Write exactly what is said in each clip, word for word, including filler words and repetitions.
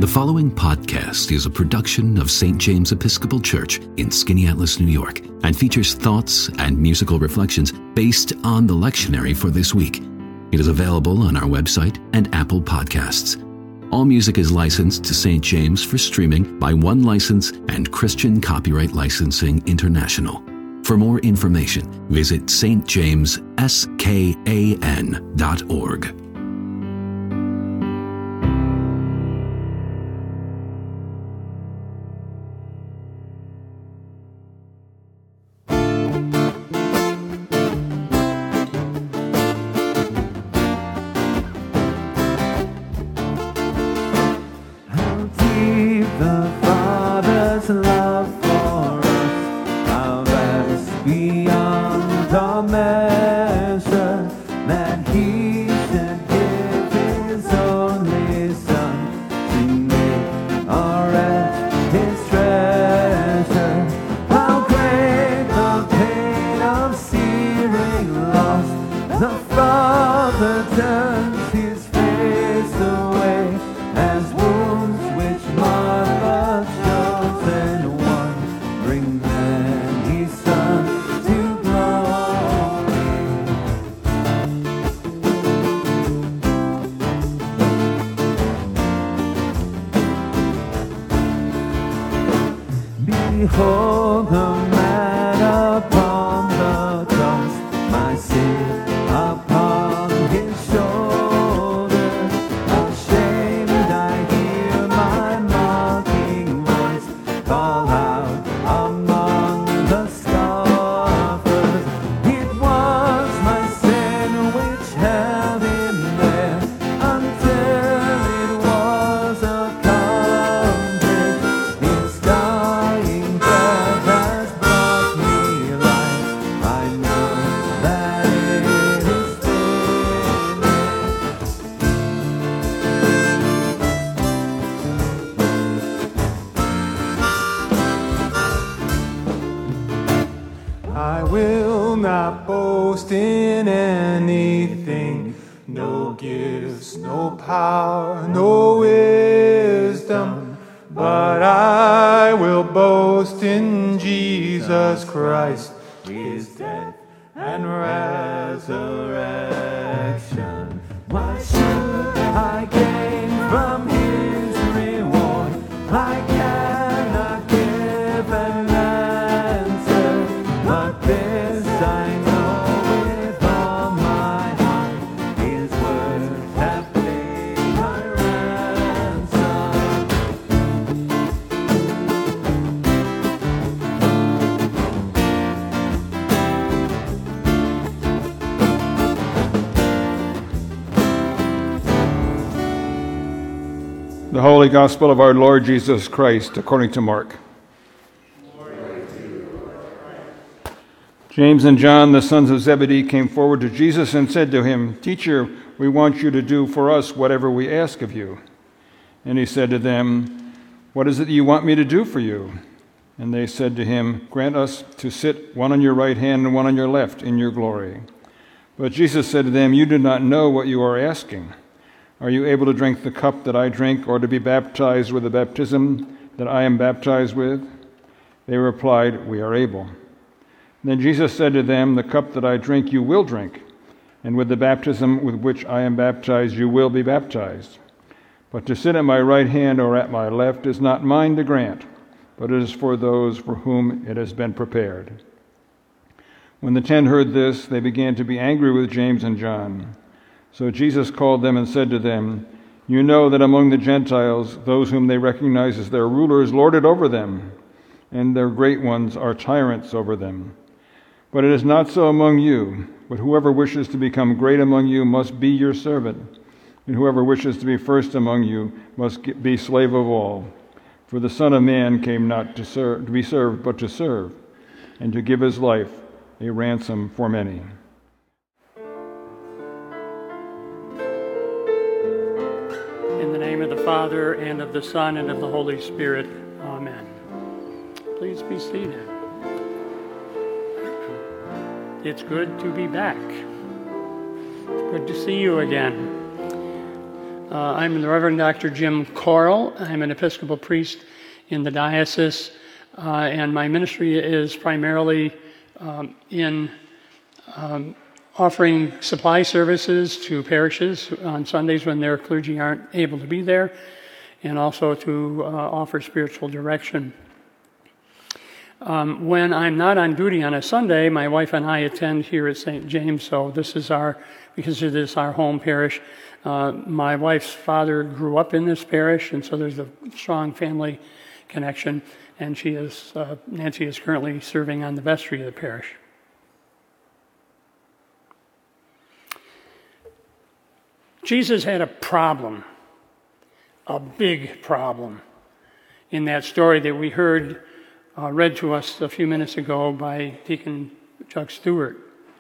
The following podcast is a production of Saint James Episcopal Church in Skaneateles, New York, and features thoughts and musical reflections based on the lectionary for this week. It is available on our website and Apple Podcasts. All music is licensed to Saint James for streaming by One License and Christian Copyright Licensing International. For more information, visit s t james skan dot org. Behold the man upon the cross, my sin upon his shoulders. Ashamed I hear my mocking voice call out among the scoffers. It was my sin which held him there until it was accomplished. His dying I will not boast in anything, no gifts, no power, no wisdom, but I will boast in Jesus Christ, his death and resurrection. Why should I gain from his reward? I cannot give an answer, but this I know with all my heart, his word hath paid my ransom. The Holy Gospel of our Lord Jesus Christ, according to Mark. James and John, the sons of Zebedee, came forward to Jesus and said to him, "Teacher, we want you to do for us whatever we ask of you." And he said to them, "What is it you want me to do for you?" And they said to him, "Grant us to sit one on your right hand and one on your left in your glory." But Jesus said to them, "You do not know what you are asking. Are you able to drink the cup that I drink, or to be baptized with the baptism that I am baptized with?" They replied, "We are able." Then Jesus said to them, "The cup that I drink you will drink, and with the baptism with which I am baptized you will be baptized. But to sit at my right hand or at my left is not mine to grant, but it is for those for whom it has been prepared." When the ten heard this, they began to be angry with James and John. So Jesus called them and said to them, "You know that among the Gentiles, those whom they recognize as their rulers lord it over them, and their great ones are tyrants over them. But it is not so among you, but whoever wishes to become great among you must be your servant, and whoever wishes to be first among you must be slave of all. For the Son of Man came not to, serve, to be served, but to serve, and to give his life a ransom for many." In the name of the Father, and of the Son, and of the Holy Spirit. Amen. Please be seated. It's good to be back. It's good to see you again. Uh, I'm the Reverend Doctor Jim Coral. I'm an Episcopal priest in the diocese, uh, and my ministry is primarily um, in um, offering supply services to parishes on Sundays when their clergy aren't able to be there, and also to uh, offer spiritual direction. Um, when I'm not on duty on a Sunday, my wife and I attend here at Saint James, so this is our, we consider this our home parish. Uh, my wife's father grew up in this parish, and so there's a strong family connection, and she is, uh, Nancy is currently serving on the vestry of the parish. Jesus had a problem, a big problem, in that story that we heard uh, read to us a few minutes ago by Deacon Chuck Stewart.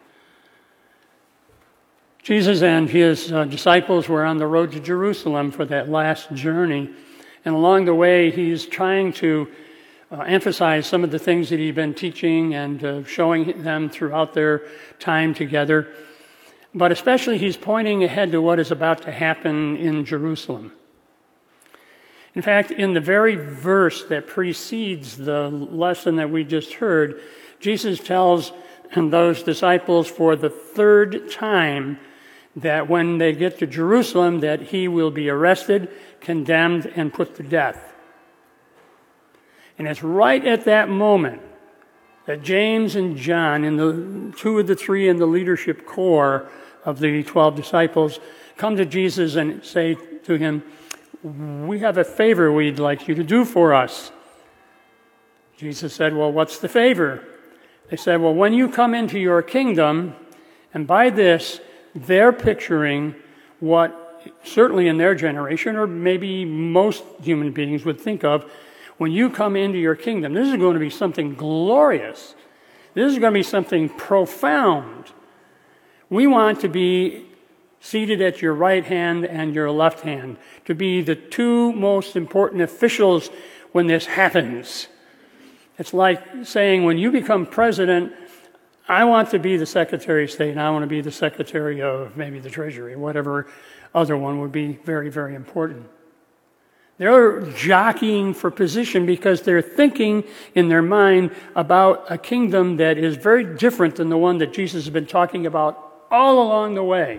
Jesus and his uh, disciples were on the road to Jerusalem for that last journey, and along the way he's trying to uh, emphasize some of the things that he'd been teaching and uh, showing them throughout their time together. But especially he's pointing ahead to what is about to happen in Jerusalem. In fact, in the very verse that precedes the lesson that we just heard, Jesus tells those disciples for the third time that when they get to Jerusalem, that he will be arrested, condemned, and put to death. And it's right at that moment that James and John, in the two of the three in the leadership corps of the twelve disciples, come to Jesus and say to him, "We have a favor we'd like you to do for us." Jesus said, "Well, what's the favor?" They said, "Well, when you come into your kingdom," and by this, they're picturing what, certainly in their generation, or maybe most human beings would think of, when you come into your kingdom, this is going to be something glorious. This is going to be something profound. We want to be seated at your right hand and your left hand, to be the two most important officials when this happens. It's like saying, when you become president, I want to be the Secretary of State, and I want to be the Secretary of maybe the Treasury, whatever other one would be very, very important. They're jockeying for position because they're thinking in their mind about a kingdom that is very different than the one that Jesus has been talking about all along the way.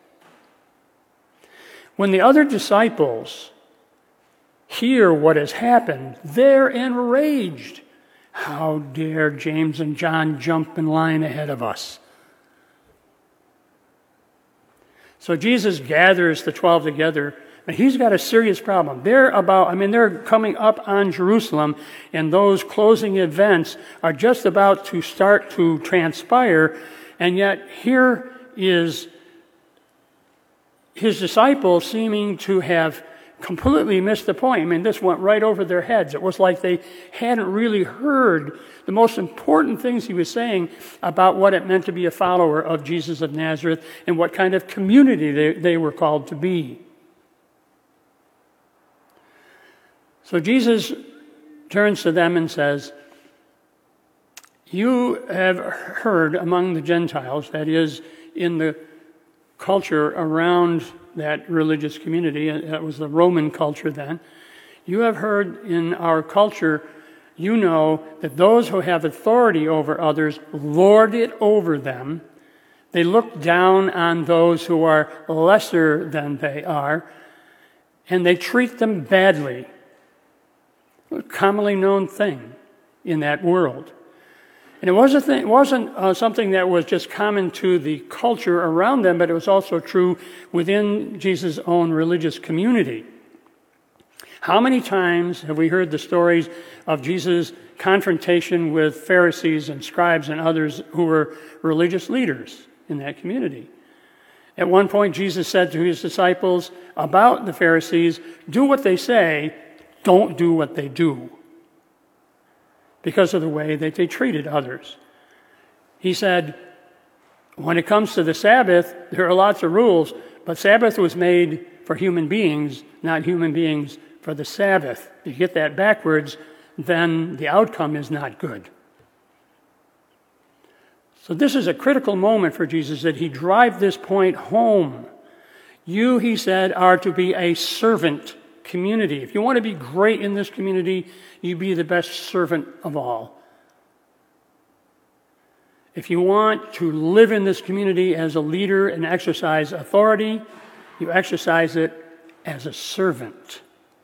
When the other disciples hear what has happened, they're enraged. How dare James and John jump in line ahead of us? So Jesus gathers the twelve together, and he's got a serious problem. They're about, I mean, they're coming up on Jerusalem, and those closing events are just about to start to transpire, and yet here is his disciples seeming to have completely missed the point. I mean, this went right over their heads. It was like they hadn't really heard the most important things he was saying about what it meant to be a follower of Jesus of Nazareth and what kind of community they, they were called to be. So Jesus turns to them and says, "You have heard among the Gentiles," that is, in the culture around that religious community, that was the Roman culture then, "You have heard in our culture, you know, that those who have authority over others lord it over them. They look down on those who are lesser than they are, and they treat them badly." A commonly known thing in that world. And it wasn't, th- it wasn't uh, something that was just common to the culture around them, but it was also true within Jesus' own religious community. How many times have we heard the stories of Jesus' confrontation with Pharisees and scribes and others who were religious leaders in that community? At one point, Jesus said to his disciples about the Pharisees, "Do what they say, don't do what they do," because of the way that they treated others. He said, when it comes to the Sabbath, there are lots of rules, but Sabbath was made for human beings, not human beings for the Sabbath. If you get that backwards, then the outcome is not good. So this is a critical moment for Jesus, that he drive this point home. You, he said, are to be a servant community. If you want to be great in this community, you be the best servant of all. If you want to live in this community as a leader and exercise authority, you exercise it as a servant.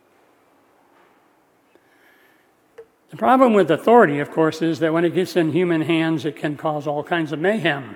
The problem with authority, of course, is that when it gets in human hands, it can cause all kinds of mayhem.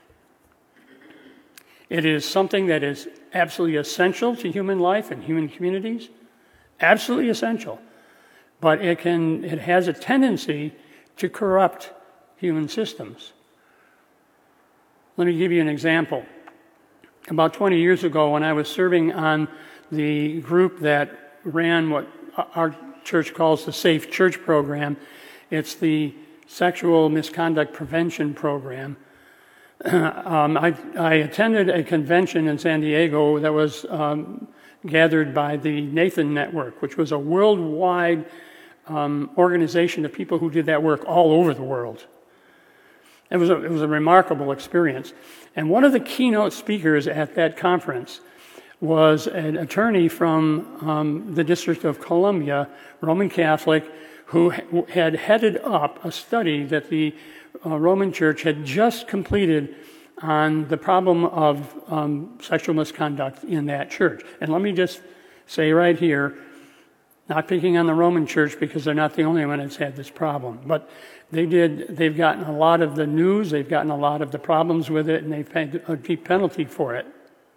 It is something that is absolutely essential to human life and human communities, absolutely essential. But it can it has a tendency to corrupt human systems. Let me give you an example. About twenty years ago, when I was serving on the group that ran what our church calls the Safe Church Program, it's the Sexual Misconduct Prevention Program. um, I, I attended a convention in San Diego that was um, gathered by the Nathan Network, which was a worldwide um, organization of people who did that work all over the world. It was a, it was a remarkable experience. And one of the keynote speakers at that conference was an attorney from um, the District of Columbia, Roman Catholic, who had headed up a study that the uh, Roman Church had just completed on the problem of um, sexual misconduct in that church. And let me just say right here, not picking on the Roman Church because they're not the only one that's had this problem, but they did, they've gotten a lot of the news, they've gotten a lot of the problems with it, and they've paid a deep penalty for it.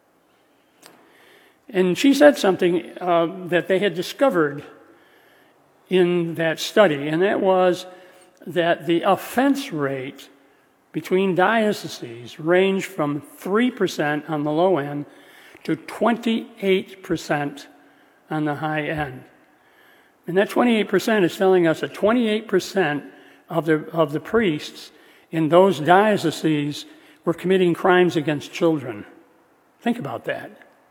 And she said something uh, that they had discovered in that study, and that was that the offense rate between dioceses ranged from three percent on the low end to twenty-eight percent on the high end. And that twenty-eight percent is telling us that twenty-eight percent of the, of the priests in those dioceses were committing crimes against children. Think about that.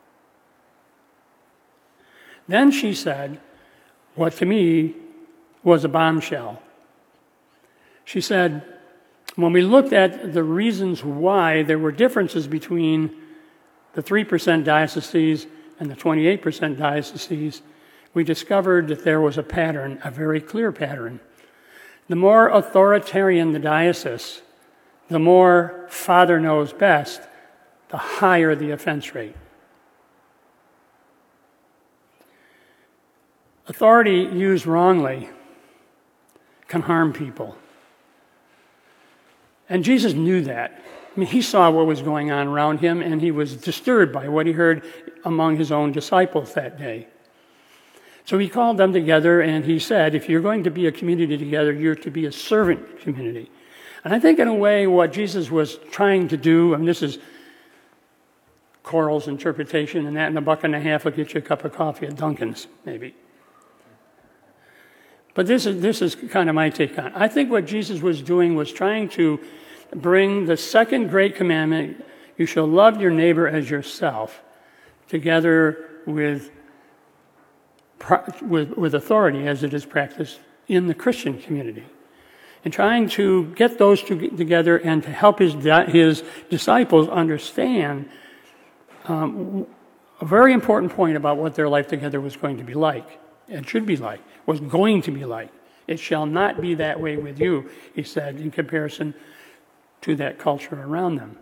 Then she said what to me was a bombshell. She said, when we looked at the reasons why there were differences between the three percent dioceses and the twenty-eight percent dioceses, we discovered that there was a pattern, a very clear pattern. The more authoritarian the diocese, the more Father knows best, the higher the offense rate. Authority used wrongly can harm people. And Jesus knew that. I mean, he saw what was going on around him, and he was disturbed by what he heard among his own disciples that day. So he called them together, and he said, if you're going to be a community together, you're to be a servant community. And I think in a way what Jesus was trying to do, and this is Coral's interpretation, and that in a buck and a half will get you a cup of coffee at Dunkin's, maybe. But this is this is kind of my take on it. I think what Jesus was doing was trying to bring the second great commandment, you shall love your neighbor as yourself, together with, with, with authority as it is practiced in the Christian community. And trying to get those two together and to help his, his disciples understand um, a very important point about what their life together was going to be like. It should be like, was going to be like. It shall not be that way with you, he said, in comparison to that culture around them.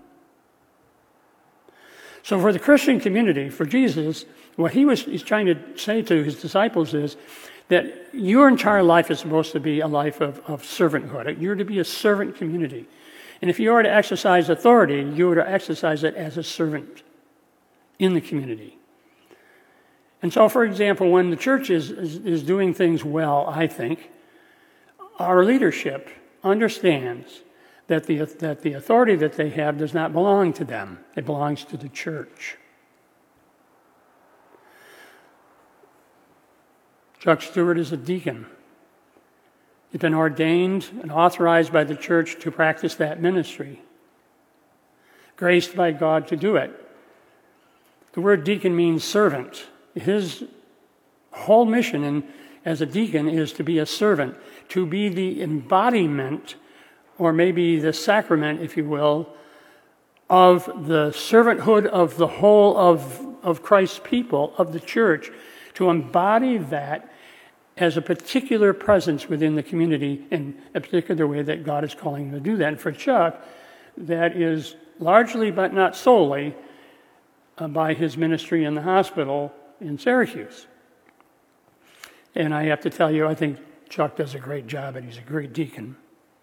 So for the Christian community, for Jesus, what he was he's trying to say to his disciples is that your entire life is supposed to be a life of, of servanthood. You're to be a servant community. And if you are to exercise authority, you are to exercise it as a servant in the community. And so, for example, when the church is, is, is doing things well, I think, our leadership understands that the, that the authority that they have does not belong to them. It belongs to the church. Chuck Stewart is a deacon. He's been ordained and authorized by the church to practice that ministry, graced by God to do it. The word deacon means servant. His whole mission in, as a deacon is to be a servant, to be the embodiment, or maybe the sacrament, if you will, of the servanthood of the whole of of Christ's people, of the church, to embody that as a particular presence within the community in a particular way that God is calling him to do that. And for Chuck, that is largely, but not solely, uh, by his ministry in the hospital in Syracuse. And I have to tell you, I think Chuck does a great job, and he's a great deacon.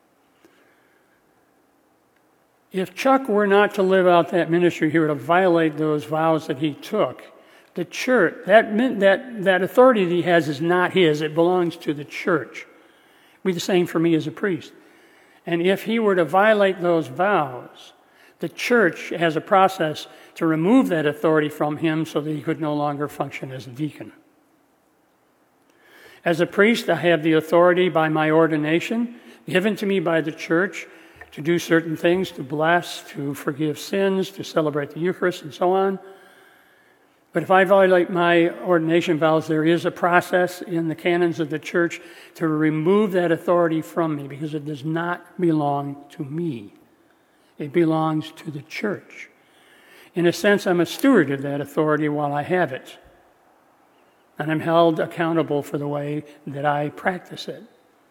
If Chuck were not to live out that ministry, he were to violate those vows that he took. The church, that, that, that authority that he has is not his. It belongs to the church. It would be the same for me as a priest. And if he were to violate those vows, the church has a process to remove that authority from him so that he could no longer function as a deacon. As a priest, I have the authority by my ordination, given to me by the church, to do certain things, to bless, to forgive sins, to celebrate the Eucharist, and so on. But if I violate my ordination vows, there is a process in the canons of the church to remove that authority from me, because it does not belong to me. It belongs to the church. In a sense, I'm a steward of that authority while I have it. And I'm held accountable for the way that I practice it.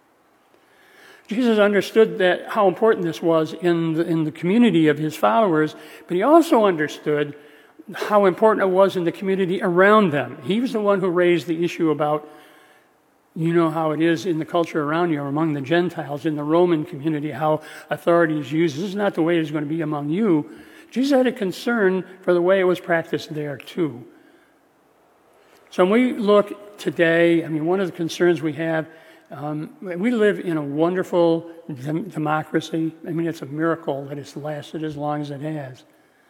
Jesus understood that how important this was in the, in the community of his followers, but he also understood how important it was in the community around them. He was the one who raised the issue about, you know how it is in the culture around you or among the Gentiles, in the Roman community, how authority is used. This is not the way it's going to be among you. Jesus had a concern for the way it was practiced there too. So when we look today, I mean, one of the concerns we have, um, we live in a wonderful dem- democracy. I mean, it's a miracle that it's lasted as long as it has.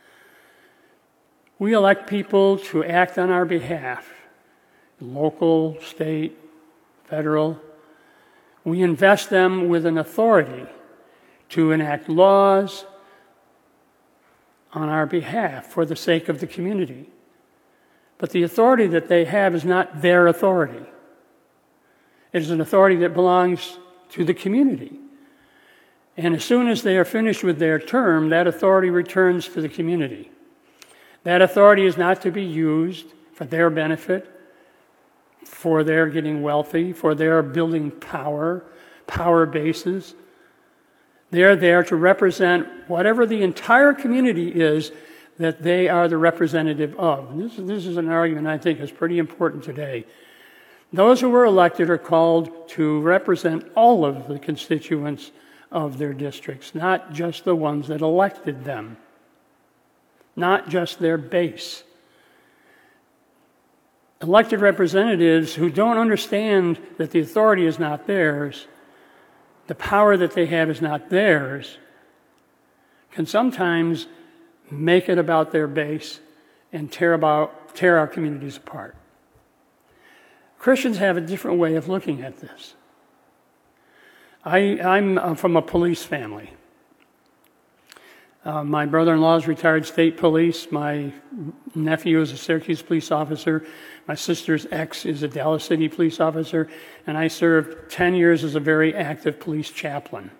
We elect people to act on our behalf, local, state, federal. We invest them with an authority to enact laws on our behalf for the sake of the community. But the authority that they have is not their authority. It is an authority that belongs to the community. And as soon as they are finished with their term, that authority returns to the community. That authority is not to be used for their benefit, for their getting wealthy, for their building power, power bases. They are there to represent whatever the entire community is that they are the representative of. And this, this is an argument I think is pretty important today. Those who were elected are called to represent all of the constituents of their districts, not just the ones that elected them, not just their base. Elected representatives who don't understand that the authority is not theirs, the power that they have is not theirs, can sometimes make it about their base and tear, about, tear our communities apart. Christians have a different way of looking at this. I, I'm from a police family. Uh, my brother-in-law is retired state police. My nephew is a Syracuse police officer. My sister's ex is a Dallas City police officer. And I served ten years as a very active police chaplain.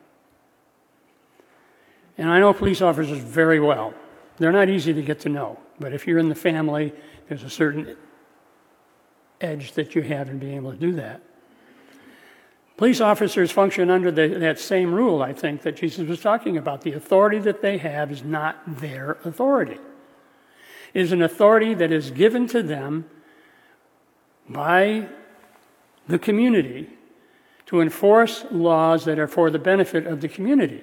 And I know police officers very well. They're not easy to get to know. But if you're in the family, there's a certain edge that you have in being able to do that. Police officers function under the, that same rule, I think, that Jesus was talking about. The authority that they have is not their authority. It is an authority that is given to them by the community to enforce laws that are for the benefit of the community.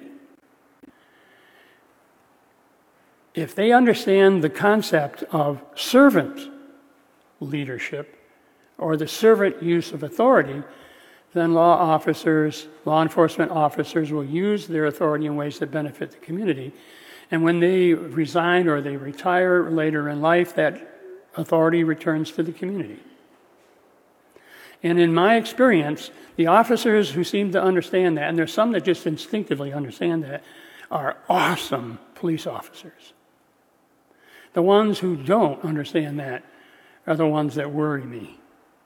If they understand the concept of servant leadership or the servant use of authority, then law officers, law enforcement officers will use their authority in ways that benefit the community. And when they resign or they retire later in life, that authority returns to the community. And in my experience, the officers who seem to understand that, and there's some that just instinctively understand that, are awesome police officers. The ones who don't understand that are the ones that worry me.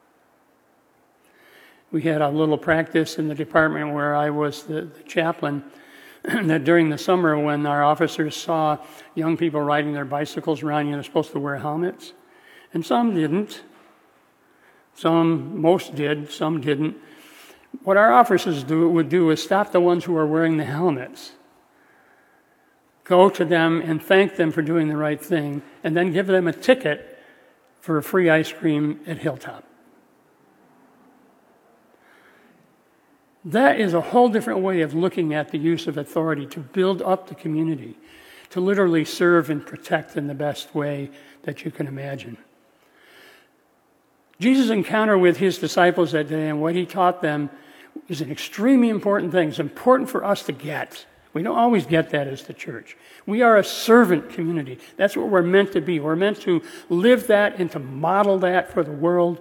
We had a little practice in the department where I was the, the chaplain, that during the summer when our officers saw young people riding their bicycles around, you know, they're supposed to wear helmets. And some didn't. Some, most did, some didn't. What our officers do, would do is stop the ones who are wearing the helmets, go to them and thank them for doing the right thing, and then give them a ticket for a free ice cream at Hilltop. That is a whole different way of looking at the use of authority to build up the community, to literally serve and protect in the best way that you can imagine. Jesus' encounter with his disciples that day and what he taught them is an extremely important thing. It's important for us to get. We don't always get that as the church. We are a servant community. That's what we're meant to be. We're meant to live that and to model that for the world.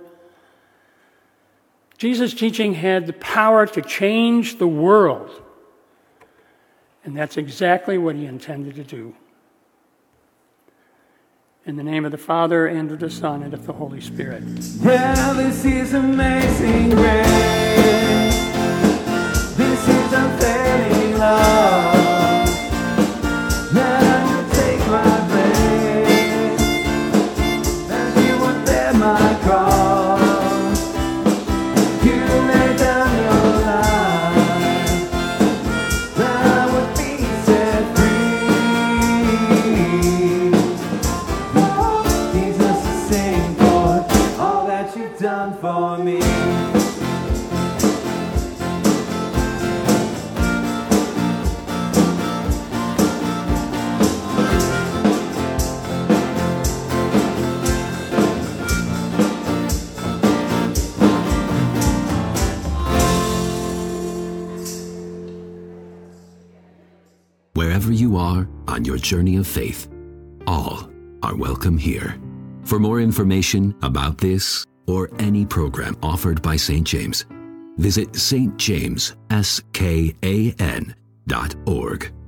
Jesus' teaching had the power to change the world. And that's exactly what he intended to do. In the name of the Father, and of the Son, and of the Holy Spirit. Well, this is amazing grace. This is unfailing love. Now you take my place, and you would bear my cross. You lay down your life, that I would be set free. Jesus is saying for all that you've done for me. Wherever you are on your journey of faith, all are welcome here. For more information about this or any program offered by Saint James, visit s t james skan dot org.